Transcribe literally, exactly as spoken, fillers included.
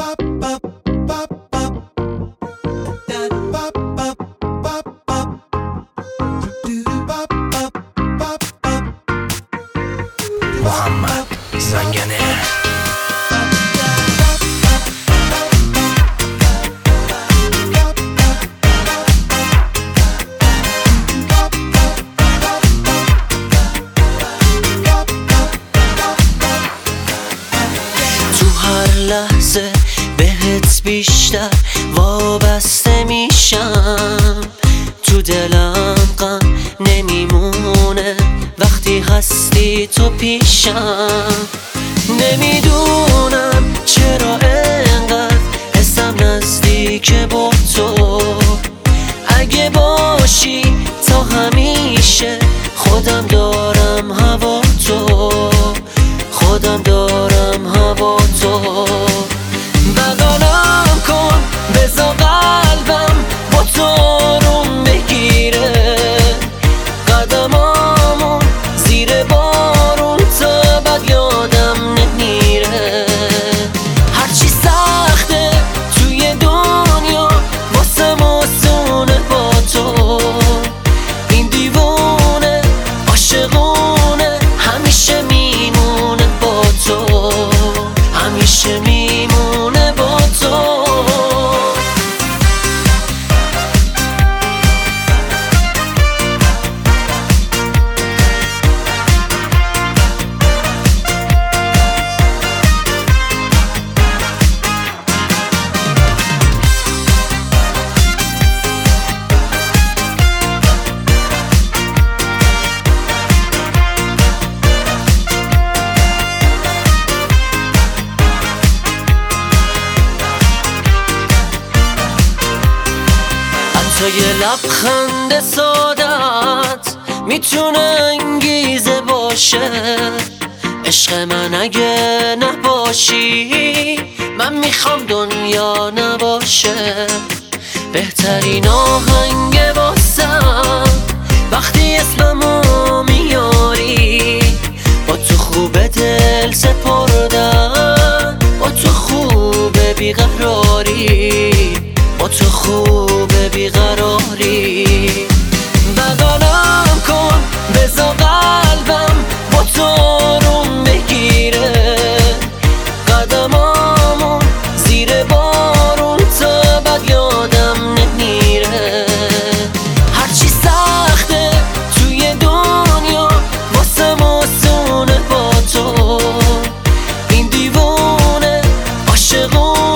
محمد زنگنه لحظه بهت بیشتر وابسته میشم، تو دلم غم نمیمونه وقتی هستی تو پیشم. نمیدونم چرا انقدر حسم نزدیک با تو، اگه باشی تا همیشه خودم دارم هوا تو، خودم دارم هوا تو. بغلم کن بذار قلبم با تو آروم بگیره، قدمامون زیر بارون تا بد یادم نمیره. هرچی سخته توی دنیا واسم آسونه با تو، این دیوونه عاشقونه همیشه میمونه با تو، همیشه میمونه با تو. تا یه لبخند سادت میتونه انگیزه باشه. عشق من اگه نباشی من میخوام دنیا نباشه. بهترین آهنگ واسم وقتی اسممو میاری، با تو خوبه دل سپردن، با تو خوبه بیقراری، با تو خوبه بیقراری. بغلم کن بذار قلبم با تو آروم بگیره، قدمامون زیر بارون تا بد یادم نمیره. هرچی سخته توی دنیا واسم آسونه با تو، این دیوونه عاشقونه